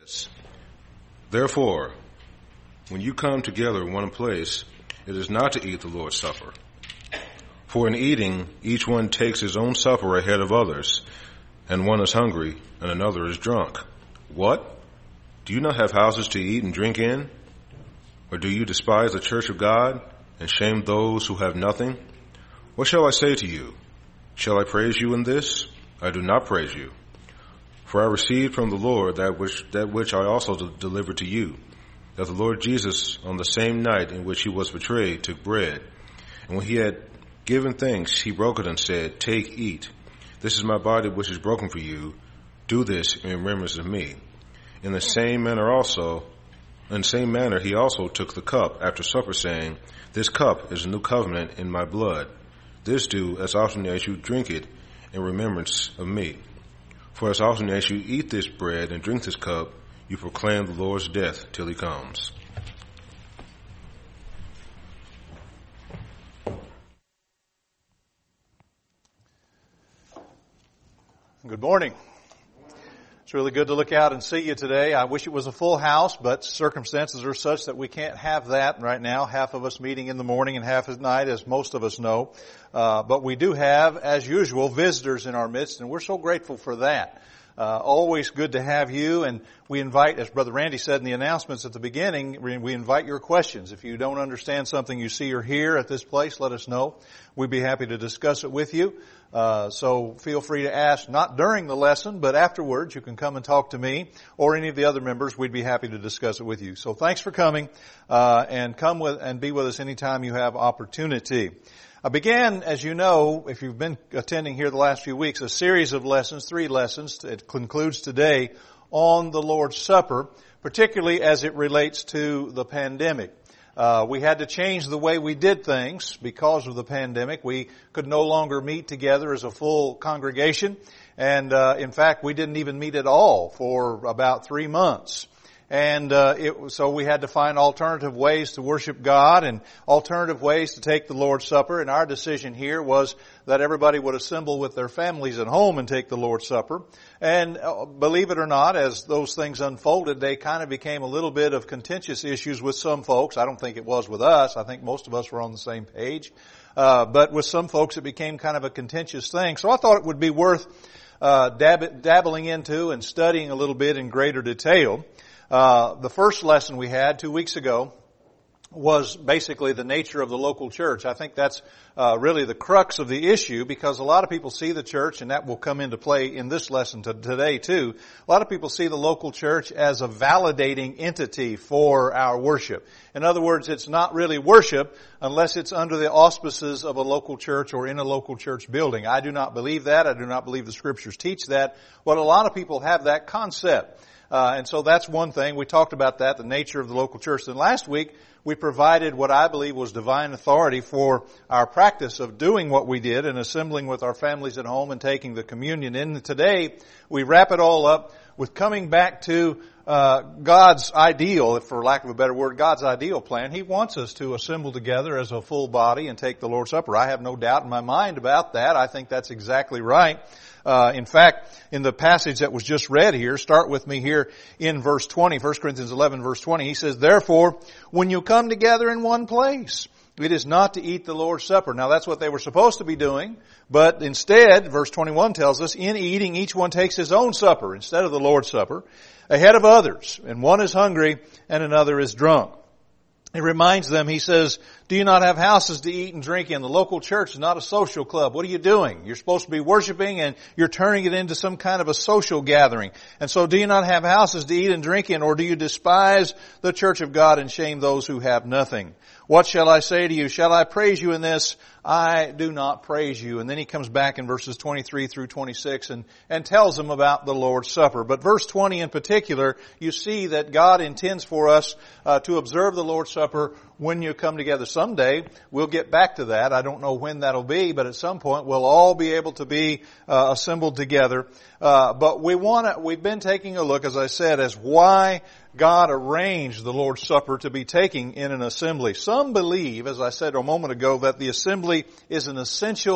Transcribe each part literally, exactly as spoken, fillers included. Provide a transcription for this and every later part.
says, "Therefore, when you come together in one place, it is not to eat the Lord's Supper. For in eating, each one takes his own supper ahead of others, and one is hungry, and another is drunk. What? Do you not have houses to eat and drink in? Or do you despise the church of God, and shame those who have nothing? What shall I say to you? Shall I praise you in this? I do not praise you. For I received from the Lord that which, that which I also de- delivered to you, that the Lord Jesus, on the same night in which he was betrayed, took bread. And when he had given thanks, he broke it and said, 'Take, eat. This is my body which is broken for you. Do this in remembrance of me.' In the same manner also, in the same manner he also took the cup after supper, saying, 'This cup is a new covenant in my blood. This do as often as you drink it in remembrance of me. For as often as you eat this bread and drink this cup, you proclaim the Lord's death till he comes.'" Good morning. It's really good to look out and see you today. I wish it was a full house, but circumstances are such that we can't have that right now. Half of us meeting in the morning and half at night, as most of us know. Uh, but we do have, as usual, visitors in our midst, and we're so grateful for that. Uh, always good to have you, and we invite, as Brother Randy said in the announcements at the beginning, we invite your questions. If you don't understand something you see or hear at this place, let us know. We'd be happy to discuss it with you. Uh, so feel free to ask, not during the lesson, but afterwards. You can come and talk to me or any of the other members. We'd be happy to discuss it with you. So thanks for coming, uh, and come with, and be with us anytime you have opportunity. I began, as you know, if you've been attending here the last few weeks, a series of lessons, three lessons. It concludes today on the Lord's Supper, particularly as it relates to the pandemic. Uh, we had to change the way we did things because of the pandemic. We could no longer meet together as a full congregation. And, uh, in fact, we didn't even meet at all for about three months. And uh, it, so we had to find alternative ways to worship God and alternative ways to take the Lord's Supper. And our decision here was that everybody would assemble with their families at home and take the Lord's Supper. And uh, believe it or not, as those things unfolded, they kind of became a little bit of contentious issues with some folks. I don't think it was with us. I think most of us were on the same page. Uh, but with some folks, it became kind of a contentious thing. So I thought it would be worth uh, dab- dabbling into and studying a little bit in greater detail. Uh, the first lesson we had two weeks ago was basically the nature of the local church. I think that's uh, really the crux of the issue, because a lot of people see the church, and that will come into play in this lesson to today too. A lot of people see the local church as a validating entity for our worship. In other words, it's not really worship unless it's under the auspices of a local church or in a local church building. I do not believe that. I do not believe the scriptures teach that. But a lot of people have that concept. Uh, and so that's one thing. We talked about that, the nature of the local church. Then last week, we provided what I believe was divine authority for our practice of doing what we did and assembling with our families at home and taking the communion. And today, we wrap it all up with coming back to uh God's ideal, for lack of a better word, God's ideal plan. He wants us to assemble together as a full body and take the Lord's Supper. I have no doubt in my mind about that. I think that's exactly right. Uh, in fact, in the passage that was just read here, start with me here in verse twenty, First Corinthians eleven, verse twenty. He says, "Therefore, when you come together in one place, it is not to eat the Lord's Supper." Now, that's what they were supposed to be doing. But instead, verse twenty-one tells us, "In eating, each one takes his own supper instead of the Lord's Supper, ahead of others. And one is hungry and another is drunk." He reminds them, he says, "Do you not have houses to eat and drink in?" The local church is not a social club. What are you doing? You're supposed to be worshiping, and you're turning it into some kind of a social gathering. And so, do you not have houses to eat and drink in, or do you despise the church of God and shame those who have nothing? What shall I say to you? Shall I praise you in this? I do not praise you. And then he comes back in verses twenty-three through twenty-six and, and tells them about the Lord's Supper. But verse twenty in particular, you see that God intends for us uh, to observe the Lord's Supper when you come together. Someday, we'll get back to that. I don't know when that'll be, but at some point, we'll all be able to be uh, assembled together. Uh, but we want to, we've been taking a look, as I said, as why God arranged the Lord's Supper to be taken in an assembly. Some believe, as I said a moment ago, that the assembly is an essential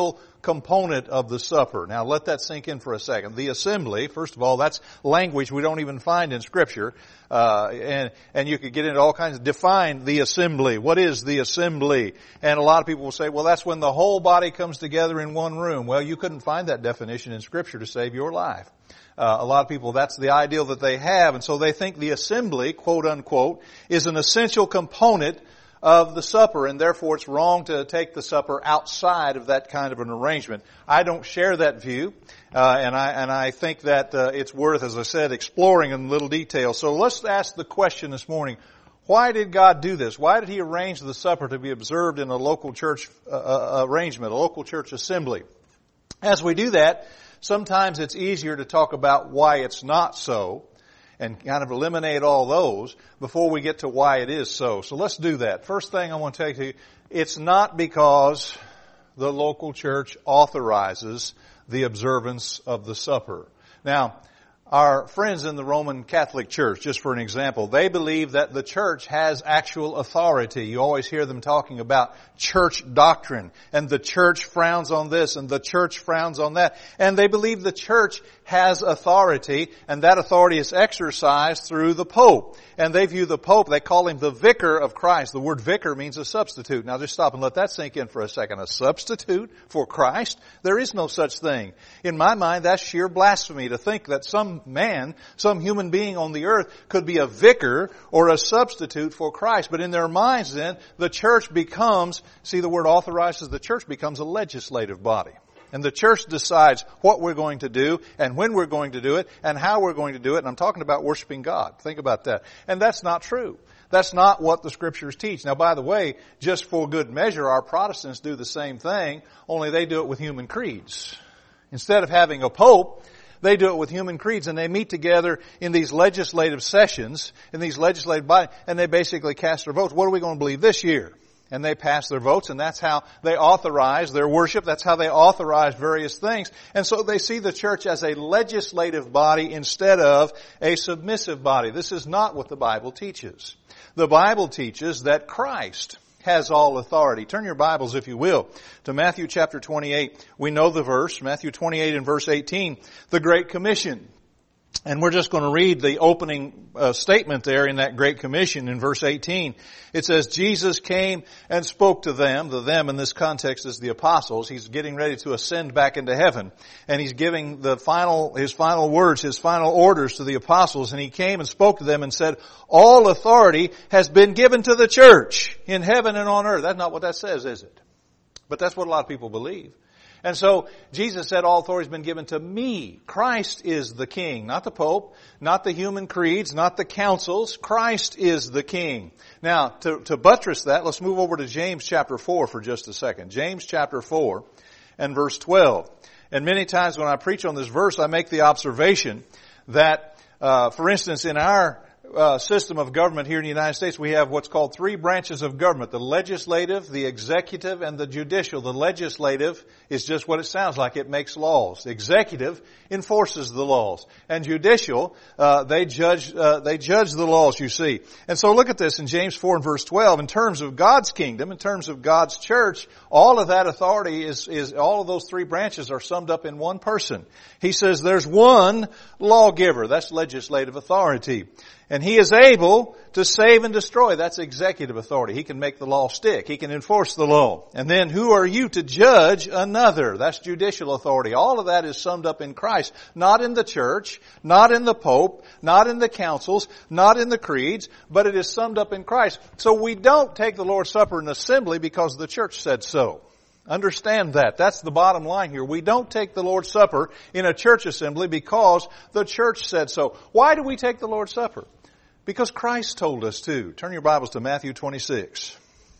component of the supper. Now let that sink in for a second. The assembly, first of all, that's language we don't even find in Scripture. Uh, and, and you could get into all kinds of, define the assembly. What is the assembly? And a lot of people will say, well, that's when the whole body comes together in one room. Well, you couldn't find that definition in Scripture to save your life. Uh, a lot of people, that's the ideal that they have, and so they think the assembly, quote unquote, is an essential component of the supper, and therefore it's wrong to take the supper outside of that kind of an arrangement. I don't share that view, uh, and I and I think that uh, it's worth, as I said, exploring in little detail. So let's ask the question this morning: why did God do this? Why did He arrange the supper to be observed in a local church uh, arrangement, a local church assembly? As we do that, sometimes it's easier to talk about why it's not so and kind of eliminate all those before we get to why it is so. So let's do that. First thing I want to tell you, it's not because the local church authorizes the observance of the supper. Now, our friends in the Roman Catholic Church, just for an example, they believe that the church has actual authority. You always hear them talking about church doctrine, and the church frowns on this, and the church frowns on that. And they believe the church has authority, and that authority is exercised through the Pope. And they view the Pope, they call him the vicar of Christ. The word vicar means a substitute. Now just stop and let that sink in for a second. A substitute for Christ? There is no such thing. In my mind, that's sheer blasphemy to think that some man, some human being on the earth could be a vicar or a substitute for Christ. But in their minds then, the church becomes, see the word authorizes, the church becomes a legislative body. And the church decides what we're going to do and when we're going to do it and how we're going to do it. And I'm talking about worshiping God. Think about that. And that's not true. That's not what the Scriptures teach. Now, by the way, just for good measure, our Protestants do the same thing, only they do it with human creeds. Instead of having a pope, they do it with human creeds, and they meet together in these legislative sessions, in these legislative bodies, and they basically cast their votes. What are we going to believe this year? And they pass their votes, and that's how they authorize their worship. That's how they authorize various things. And so they see the church as a legislative body instead of a submissive body. This is not what the Bible teaches. The Bible teaches that Christ has all authority. Turn your Bibles, if you will, to Matthew chapter twenty-eight. We know the verse, Matthew twenty-eight and verse eighteen, the Great Commission. And we're just going to read the opening uh, statement there in that Great Commission in verse eighteen. It says, Jesus came and spoke to them. The them in this context is the apostles. He's getting ready to ascend back into heaven. And he's giving the final, his final words, his final orders to the apostles. And he came and spoke to them and said, all authority has been given to the church in heaven and on earth. That's not what that says, is it? But that's what a lot of people believe. And so Jesus said, all authority has been given to me. Christ is the king, not the Pope, not the human creeds, not the councils. Christ is the king. Now, to, to buttress that, let's move over to James chapter four for just a second. James chapter four and verse twelve. And many times when I preach on this verse, I make the observation that, uh, for instance, in our Uh, system of government here in the United States, we have what's called three branches of government: the legislative, the executive, and the judicial. The legislative is just what it sounds like. It makes laws. The executive enforces the laws, and judicial, uh, they judge uh, they judge the laws, you see. And so look at this in James four and verse twelve. In terms of God's kingdom, in terms of God's church, all of that authority is is all of those three branches are summed up in one person. He says there's one lawgiver. That's legislative authority. And He is able to save and destroy. That's executive authority. He can make the law stick. He can enforce the law. And then who are you to judge another? That's judicial authority. All of that is summed up in Christ. Not in the church, not in the Pope, not in the councils, not in the creeds, but it is summed up in Christ. So we don't take the Lord's Supper in assembly because the church said so. Understand that. That's the bottom line here. We don't take the Lord's Supper in a church assembly because the church said so. Why do we take the Lord's Supper? Because Christ told us to. Turn your Bibles to Matthew twenty-six.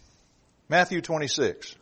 Matthew twenty-six.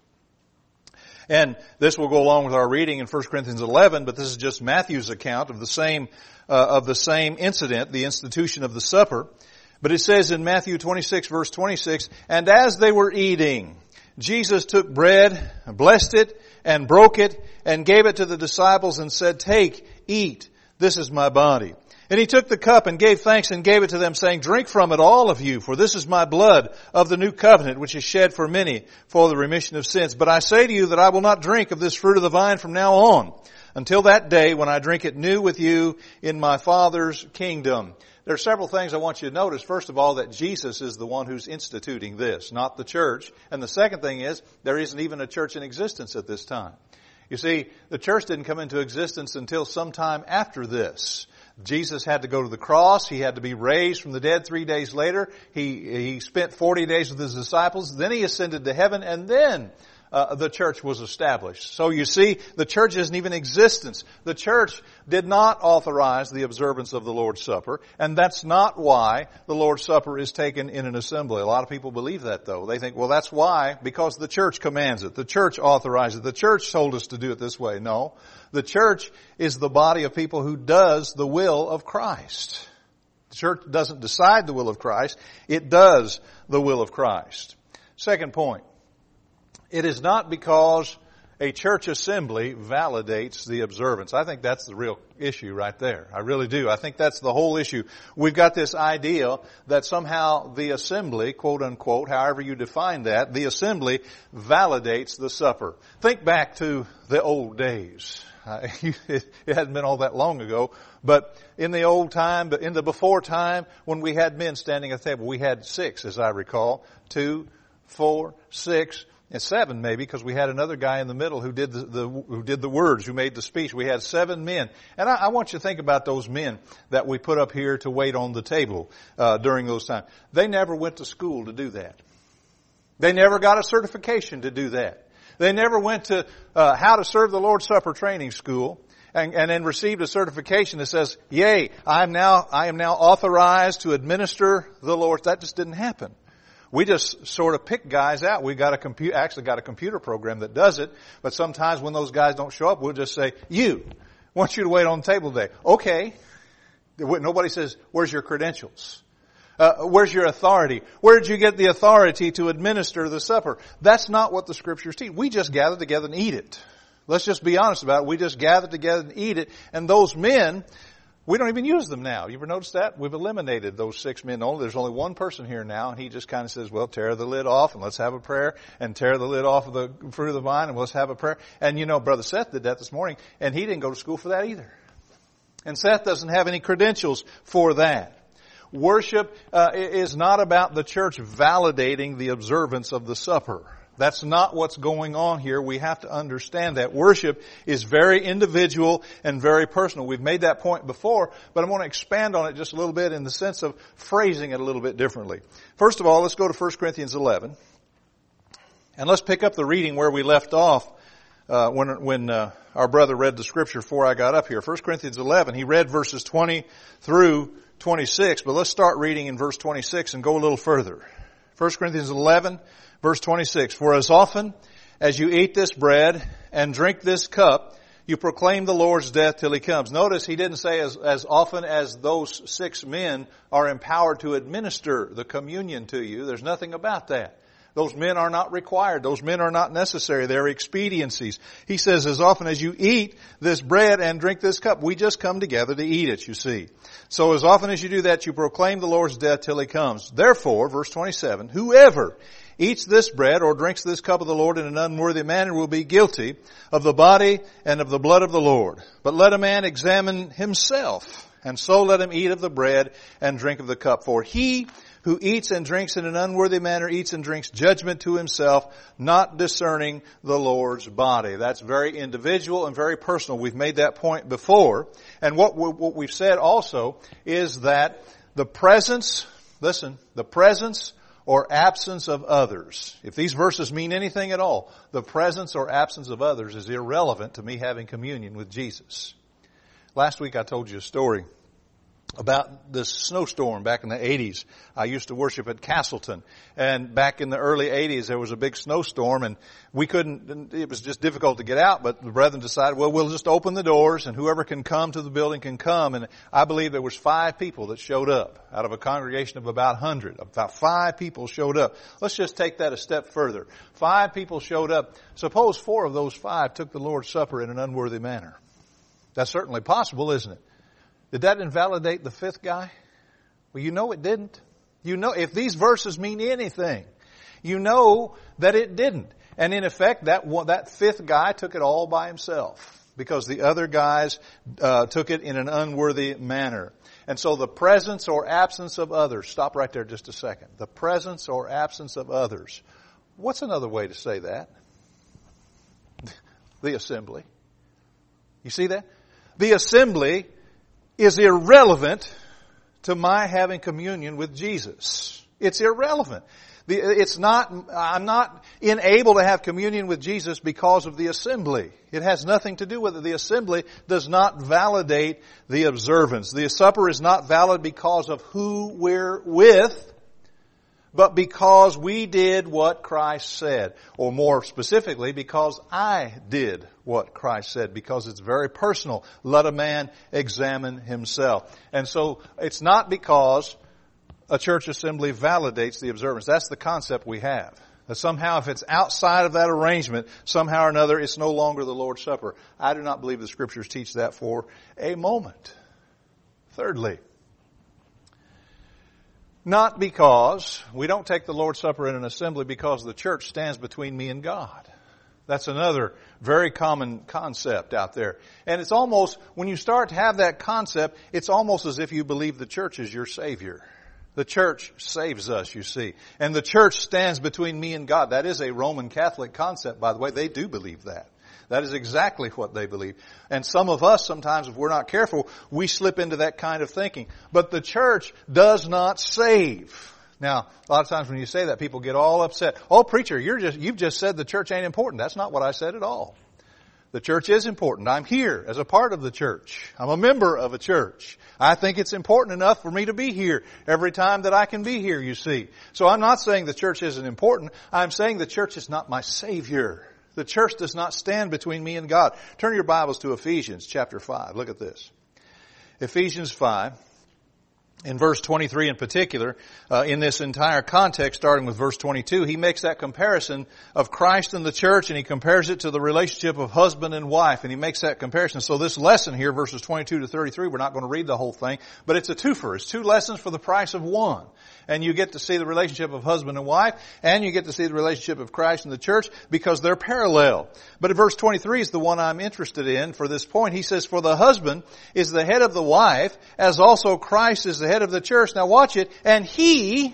And this will go along with our reading in First Corinthians eleven, but this is just Matthew's account of the same, uh, of the same incident, the institution of the supper. But it says in Matthew twenty-six verse twenty-six, and as they were eating, Jesus took bread, blessed it, and broke it, and gave it to the disciples and said, take, eat, this is my body. And he took the cup and gave thanks and gave it to them, saying, drink from it, all of you, for this is my blood of the new covenant, which is shed for many for the remission of sins. But I say to you that I will not drink of this fruit of the vine from now on, until that day when I drink it new with you in my Father's kingdom. There are several things I want you to notice. First of all, that Jesus is the one who's instituting this, not the church. And the second thing is, there isn't even a church in existence at this time. You see, the church didn't come into existence until sometime after this. Jesus had to go to the cross. He had to be raised from the dead three days later. He, he spent forty days with his disciples. Then he ascended to heaven, and then uh, the church was established. So you see, the church isn't even in existence. The church did not authorize the observance of the Lord's Supper, and that's not why the Lord's Supper is taken in an assembly. A lot of people believe that, though. They think, well, that's why, because the church commands it. The church authorizes it. The church told us to do it this way. No. The church is the body of people who does the will of Christ. The church doesn't decide the will of Christ. It does the will of Christ. Second point. It is not because a church assembly validates the observance. I think that's the real issue right there. I really do. I think that's the whole issue. We've got this idea that somehow the assembly, quote unquote, however you define that, the assembly validates the supper. Think back to the old days. Uh, it, it hadn't been all that long ago, but in the old time, but in the before time, when we had men standing at the table, we had six, as I recall, two, four, six, and seven maybe, because we had another guy in the middle who did the, the who did the words, who made the speech. We had seven men, and I, I want you to think about those men that we put up here to wait on the table uh, during those times. They never went to school to do that. They never got a certification to do that. They never went to uh, how to serve the Lord's Supper training school and, and then received a certification that says, yay, I am now, I am now authorized to administer the Lord's. That just didn't happen. We just sort of pick guys out. We got a computer, actually got a computer program that does it. But sometimes when those guys don't show up, we'll just say, you, want you to wait on the table today. Okay. Nobody says, where's your credentials? Uh, where's your authority? Where did you get the authority to administer the supper? That's not what the Scriptures teach. We just gather together and eat it. Let's just be honest about it. We just gather together and eat it. And those men, we don't even use them now. You ever notice that? We've eliminated those six men only. There's only one person here now, and he just kind of says, well, tear the lid off and let's have a prayer, and tear the lid off of the fruit of the vine and let's have a prayer. And you know, Brother Seth did that this morning, and he didn't go to school for that either. And Seth doesn't have any credentials for that. Worship uh, is not about the church validating the observance of the supper. That's not what's going on here. We have to understand that. Worship is very individual and very personal. We've made that point before, but I want to expand on it just a little bit in the sense of phrasing it a little bit differently. First of all, let's go to First Corinthians eleven. And let's pick up the reading where we left off uh, when, when uh, our brother read the scripture before I got up here. First Corinthians eleven, he read verses twenty through twenty-six, but let's start reading in verse twenty-six and go a little further. First Corinthians eleven, verse twenty-six, for as often as you eat this bread and drink this cup, you proclaim the Lord's death till He comes. Notice he didn't say as, as often as those six men are empowered to administer the communion to you. There's nothing about that. Those men are not required. Those men are not necessary. They're expediencies. He says, as often as you eat this bread and drink this cup, we just come together to eat it, you see. So as often as you do that, you proclaim the Lord's death till He comes. Therefore, verse twenty-seven, whoever eats this bread or drinks this cup of the Lord in an unworthy manner will be guilty of the body and of the blood of the Lord. But let a man examine himself, and so let him eat of the bread and drink of the cup. For he who eats and drinks in an unworthy manner eats and drinks judgment to himself, not discerning the Lord's body. That's very individual and very personal. We've made that point before. And what, we, what we've said also is that the presence, listen, the presence or absence of others, if these verses mean anything at all, the presence or absence of others is irrelevant to me having communion with Jesus. Last week I told you a story about this snowstorm back in the eighties. I used to worship at Castleton, and back in the early eighties there was a big snowstorm, and we couldn't, it was just difficult to get out, but the brethren decided, well, we'll just open the doors and whoever can come to the building can come. And I believe there was five people that showed up out of a congregation of about one hundred. About five people showed up. Let's just take that a step further. Five people showed up. Suppose four of those five took the Lord's Supper in an unworthy manner. That's certainly possible, isn't it? Did that invalidate the fifth guy? Well, you know it didn't. You know, if these verses mean anything, you know that it didn't. And in effect, that one, that fifth guy took it all by himself because the other guys uh, took it in an unworthy manner. And so the presence or absence of others, stop right there just a second. The presence or absence of others. What's another way to say that? The assembly. You see that? The assembly is irrelevant to my having communion with Jesus. It's irrelevant. The, it's not, I'm not unable to have communion with Jesus because of the assembly. It has nothing to do with it. The assembly does not validate the observance. The supper is not valid because of who we're with, but because we did what Christ said. Or more specifically, because I did what Christ said. Because it's very personal. Let a man examine himself. And so it's not because a church assembly validates the observance. That's the concept we have. That somehow if it's outside of that arrangement, somehow or another, it's no longer the Lord's Supper. I do not believe the Scriptures teach that for a moment. Thirdly, not because we don't take the Lord's Supper in an assembly because the church stands between me and God. That's another very common concept out there. And it's almost, when you start to have that concept, it's almost as if you believe the church is your Savior. The church saves us, you see. And the church stands between me and God. That is a Roman Catholic concept, by the way. They do believe that. That is exactly what they believe. And some of us, sometimes, if we're not careful, we slip into that kind of thinking. But the church does not save. Now, a lot of times when you say that, people get all upset. Oh, preacher, you're just, you've just said the church ain't important. That's not what I said at all. The church is important. I'm here as a part of the church. I'm a member of a church. I think it's important enough for me to be here every time that I can be here, you see. So I'm not saying the church isn't important. I'm saying the church is not my Savior. The church does not stand between me and God. Turn your Bibles to Ephesians chapter five. Look at this. Ephesians five. In verse twenty-three in particular, uh, in this entire context, starting with verse twenty-two, he makes that comparison of Christ and the church, and he compares it to the relationship of husband and wife, and he makes that comparison. So this lesson here, verses twenty-two to thirty-three, we're not going to read the whole thing, but it's a twofer. It's two lessons for the price of one. And you get to see the relationship of husband and wife, and you get to see the relationship of Christ and the church, because they're parallel. But in verse twenty-three is the one I'm interested in for this point. He says, for the husband is the head of the wife, as also Christ is the head of the church. Now watch it. And he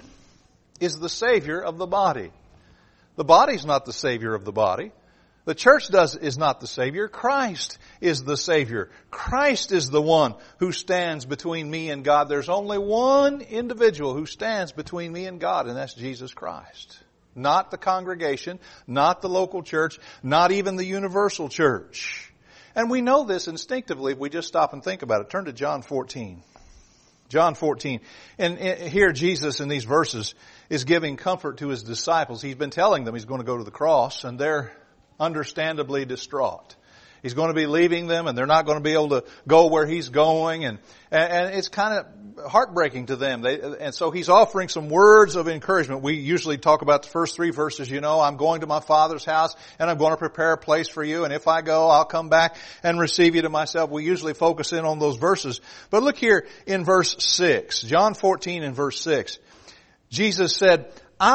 is the Savior of the body. The body's not the Savior of the body. The church does is not the Savior. Christ is the Savior. Christ is the one who stands between me and God. There's only one individual who stands between me and God, and that's Jesus Christ. Not the congregation, not the local church, not even the universal church. And we know this instinctively if we just stop and think about it. Turn to John fourteen. John fourteen. And here Jesus in these verses is giving comfort to his disciples. He's been telling them he's going to go to the cross, and they're understandably distraught. He's going to be leaving them, and they're not going to be able to go where he's going, and and it's kind of heartbreaking to them. They, and so he's offering some words of encouragement. We usually talk about the first three verses. You know, I'm going to my Father's house, and I'm going to prepare a place for you, and if I go, I'll come back and receive you to myself. We usually focus in on those verses. But look here in verse six, John fourteen and verse six. Jesus said,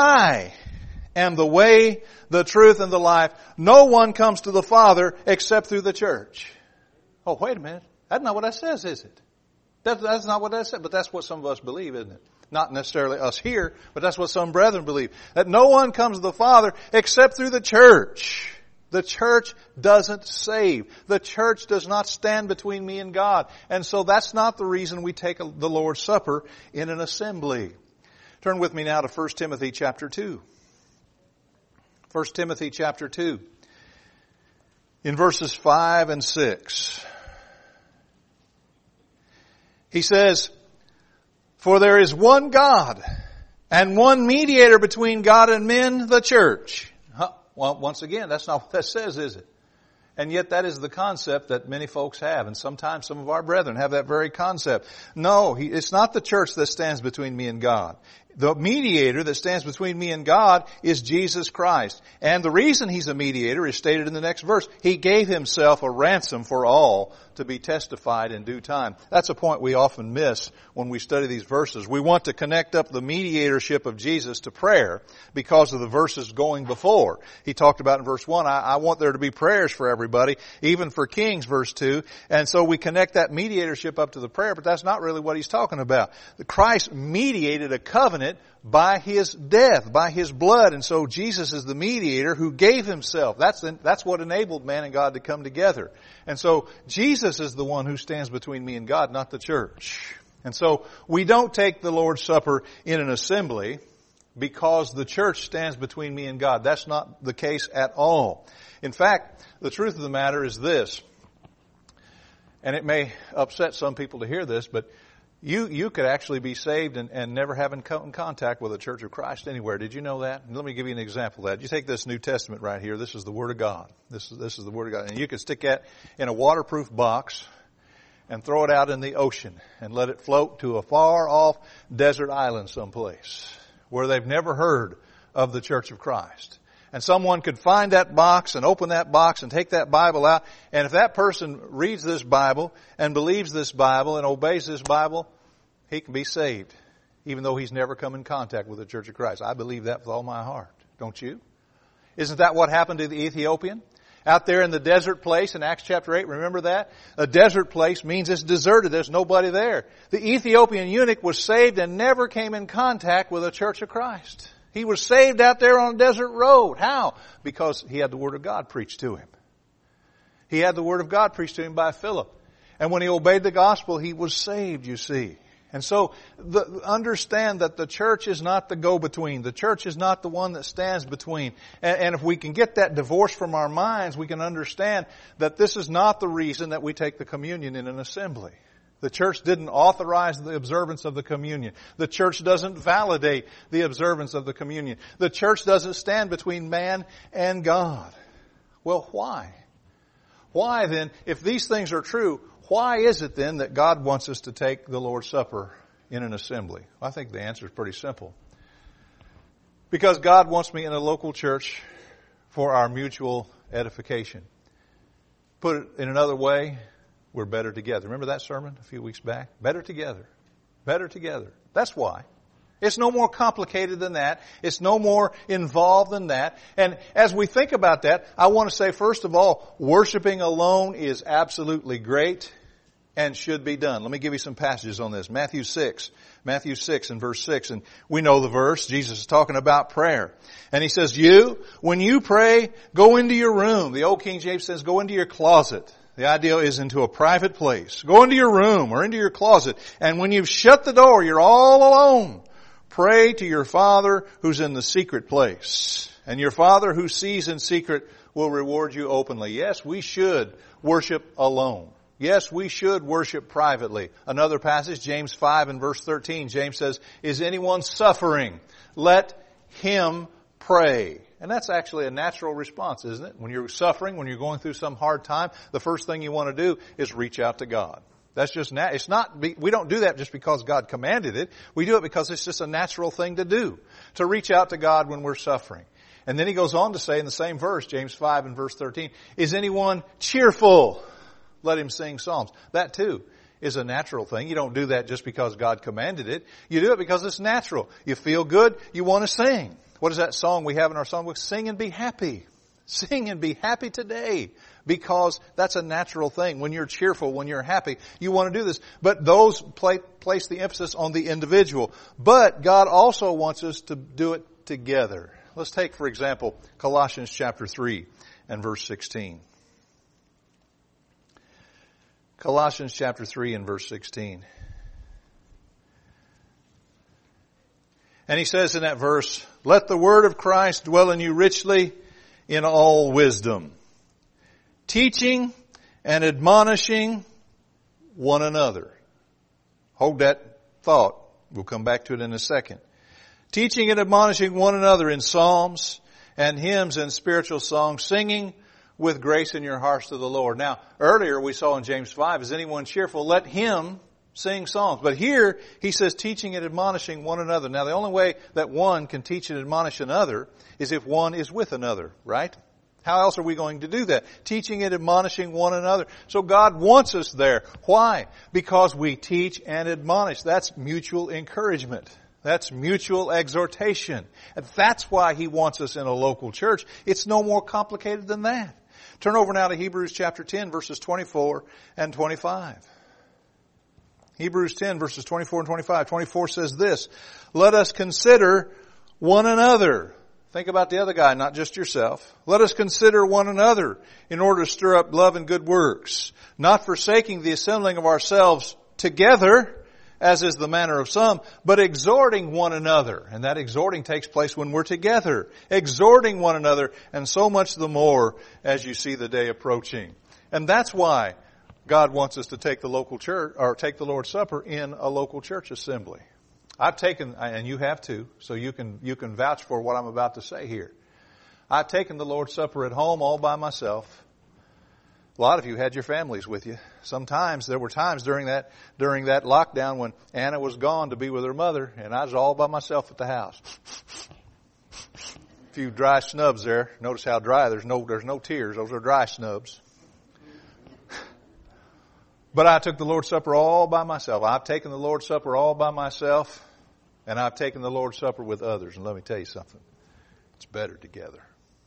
I am the way, the truth, and the life. No one comes to the Father except through the church. Oh, wait a minute. That's not what that says, is it? That, that's not what that says, but that's what some of us believe, isn't it? Not necessarily us here, but that's what some brethren believe. That no one comes to the Father except through the church. The church doesn't save. The church does not stand between me and God. And so that's not the reason we take the Lord's Supper in an assembly. Turn with me now to First Timothy chapter two. First Timothy chapter two. In verses five and six. He says, for there is one God and one mediator between God and men, the church. Huh? Well, once again, that's not what that says, is it? And yet that is the concept that many folks have. And sometimes some of our brethren have that very concept. No, he, it's not the church that stands between me and God. The mediator that stands between me and God is Jesus Christ. And the reason He's a mediator is stated in the next verse. He gave Himself a ransom for all to be testified in due time. That's a point we often miss when we study these verses. We want to connect up the mediatorship of Jesus to prayer because of the verses going before. He talked about in verse one, I, I want there to be prayers for everybody, even for kings, verse two. And so we connect that mediatorship up to the prayer, but that's not really what He's talking about. Christ mediated a covenant by His death, by His blood. And so Jesus is the mediator who gave Himself. That's, the, that's what enabled man and God to come together. And so Jesus is the one who stands between me and God, not the church. And so we don't take the Lord's Supper in an assembly because the church stands between me and God. That's not the case at all. In fact, the truth of the matter is this, and it may upset some people to hear this, but You you could actually be saved and, and never have in contact with a Church of Christ anywhere. Did you know that? And let me give you an example of that. You take this New Testament right here. This is the Word of God. This is this is the Word of God. And you could stick that in a waterproof box and throw it out in the ocean and let it float to a far off desert island someplace where they've never heard of the Church of Christ. And someone could find that box and open that box and take that Bible out. And if that person reads this Bible and believes this Bible and obeys this Bible, he can be saved, even though he's never come in contact with the Church of Christ. I believe that with all my heart. Don't you? Isn't that what happened to the Ethiopian? Out there in the desert place in Acts chapter eight, remember that? A desert place means it's deserted. There's nobody there. The Ethiopian eunuch was saved and never came in contact with a Church of Christ. He was saved out there on a desert road. How? Because he had the Word of God preached to him. He had the Word of God preached to him by Philip. And when he obeyed the gospel, he was saved, you see. And so, the, understand that the church is not the go-between. The church is not the one that stands between. And, and if we can get that divorce from our minds, we can understand that this is not the reason that we take the communion in an assembly. The church didn't authorize the observance of the communion. The church doesn't validate the observance of the communion. The church doesn't stand between man and God. Well, why? Why then, if these things are true, why is it then that God wants us to take the Lord's Supper in an assembly? I think the answer is pretty simple. Because God wants me in a local church for our mutual edification. Put it in another way, we're better together. Remember that sermon a few weeks back? Better together. Better together. That's why. It's no more complicated than that. It's no more involved than that. And as we think about that, I want to say, first of all, worshiping alone is absolutely great and should be done. Let me give you some passages on this. Matthew six. Matthew six and verse six. And we know the verse. Jesus is talking about prayer. And He says, you, when you pray, go into your room. The old King James says, go into your closet. The idea is into a private place. Go into your room or into your closet. And when you've shut the door, you're all alone. Pray to your Father who's in the secret place. And your Father who sees in secret will reward you openly. Yes, we should worship alone. Yes, we should worship privately. Another passage, James five and verse thirteen, James says, is anyone suffering? Let him pray. And that's actually a natural response, isn't it? When you're suffering, when you're going through some hard time, the first thing you want to do is reach out to God. That's just, nat- it's not, we don't do that just because God commanded it. We do it because it's just a natural thing to do. To reach out to God when we're suffering. And then he goes on to say in the same verse, James five and verse thirteen, is anyone cheerful? Let him sing psalms. That too is a natural thing. You don't do that just because God commanded it. You do it because it's natural. You feel good, you want to sing. What is that song we have in our songbook? Sing and be happy. Sing and be happy today. Because that's a natural thing. When you're cheerful, when you're happy, you want to do this. But those play, place the emphasis on the individual. But God also wants us to do it together. Let's take, for example, Colossians chapter three and verse sixteen. Colossians chapter three and verse sixteen. And he says in that verse, let the word of Christ dwell in you richly in all wisdom, teaching and admonishing one another. Hold that thought. We'll come back to it in a second. Teaching and admonishing one another in psalms and hymns and spiritual songs, singing with grace in your hearts to the Lord. Now, earlier we saw in James five, is anyone cheerful? Let him Sing songs. But here, he says teaching and admonishing one another. Now, the only way that one can teach and admonish another is if one is with another, right? How else are we going to do that? Teaching and admonishing one another. So God wants us there. Why? Because we teach and admonish. That's mutual encouragement. That's mutual exhortation. And that's why He wants us in a local church. It's no more complicated than that. Turn over now to Hebrews chapter ten, verses twenty-four and twenty-five. Hebrews ten, verses twenty-four and twenty-five. twenty-four says this, let us consider one another. Think about the other guy, not just yourself. Let us consider one another in order to stir up love and good works, not forsaking the assembling of ourselves together, as is the manner of some, but exhorting one another. And that exhorting takes place when we're together. Exhorting one another, and so much the more as you see the day approaching. And that's why God wants us to take the local church, or take the Lord's Supper in a local church assembly. I've taken, and you have too, so you can, you can vouch for what I'm about to say here. I've taken the Lord's Supper at home all by myself. A lot of you had your families with you. Sometimes, there were times during that, during that lockdown when Anna was gone to be with her mother, and I was all by myself at the house. A few dry snubs there. Notice how dry. There's no, there's no tears. Those are dry snubs. But I took the Lord's Supper all by myself. I've taken the Lord's Supper all by myself, and I've taken the Lord's Supper with others. And let me tell you something. It's better together.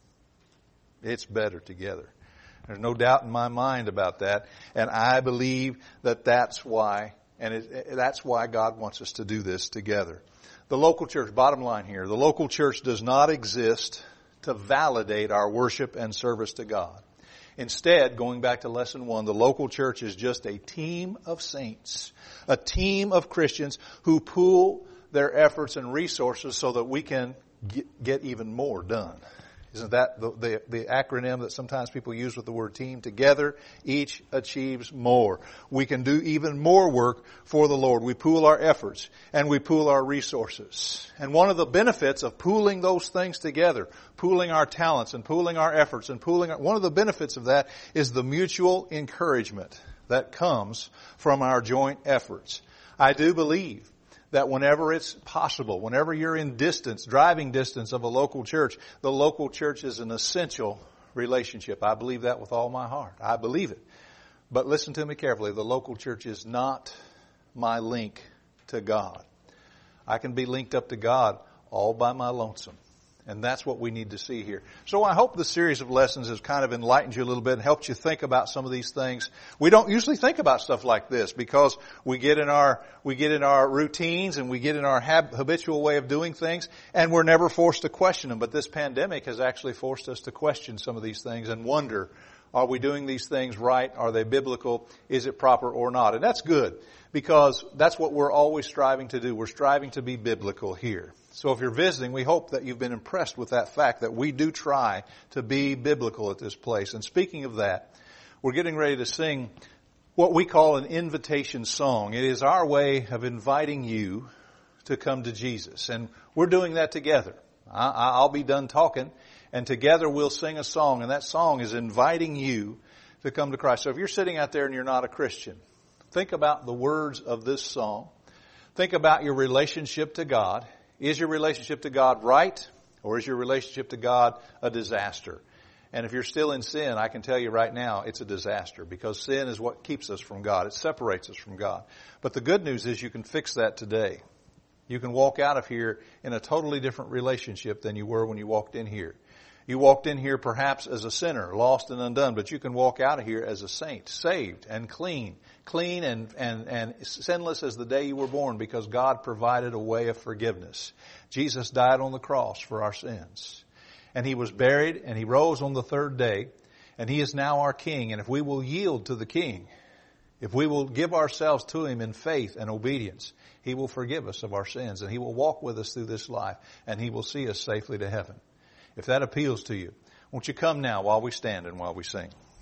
It's better together. There's no doubt in my mind about that. And I believe that that's why, and it, that's why God wants us to do this together. The local church, bottom line here, the local church does not exist to validate our worship and service to God. Instead, going back to lesson one, the local church is just a team of saints, a team of Christians who pool their efforts and resources so that we can get, get even more done. Isn't that the, the, the acronym that sometimes people use with the word team? Together, each achieves more. We can do even more work for the Lord. We pool our efforts and we pool our resources. And one of the benefits of pooling those things together, pooling our talents and pooling our efforts and pooling, our, one of the benefits of that is the mutual encouragement that comes from our joint efforts. I do believe that whenever it's possible, whenever you're in distance, driving distance of a local church, the local church is an essential relationship. I believe that with all my heart. I believe it. But listen to me carefully. The local church is not my link to God. I can be linked up to God all by my lonesome. And that's what we need to see here. So I hope the series of lessons has kind of enlightened you a little bit and helped you think about some of these things. We don't usually think about stuff like this because we get in our, we get in our routines and we get in our hab- habitual way of doing things, and we're never forced to question them. But this pandemic has actually forced us to question some of these things and wonder, are we doing these things right? Are they biblical? Is it proper or not? And that's good because that's what we're always striving to do. We're striving to be biblical here. So if you're visiting, we hope that you've been impressed with that fact that we do try to be biblical at this place. And speaking of that, we're getting ready to sing what we call an invitation song. It is our way of inviting you to come to Jesus. And we're doing that together. I'll be done talking, and together we'll sing a song, and that song is inviting you to come to Christ. So if you're sitting out there and you're not a Christian, think about the words of this song. Think about your relationship to God. Is your relationship to God right, or is your relationship to God a disaster? And if you're still in sin, I can tell you right now, it's a disaster, because sin is what keeps us from God. It separates us from God. But the good news is you can fix that today. You can walk out of here in a totally different relationship than you were when you walked in here. You walked in here perhaps as a sinner, lost and undone, but you can walk out of here as a saint, saved and clean, clean and, and, and sinless as the day you were born, because God provided a way of forgiveness. Jesus died on the cross for our sins, and He was buried, and He rose on the third day, and He is now our King. And if we will yield to the King, if we will give ourselves to Him in faith and obedience, He will forgive us of our sins, and He will walk with us through this life, and He will see us safely to heaven. If that appeals to you, won't you come now while we stand and while we sing?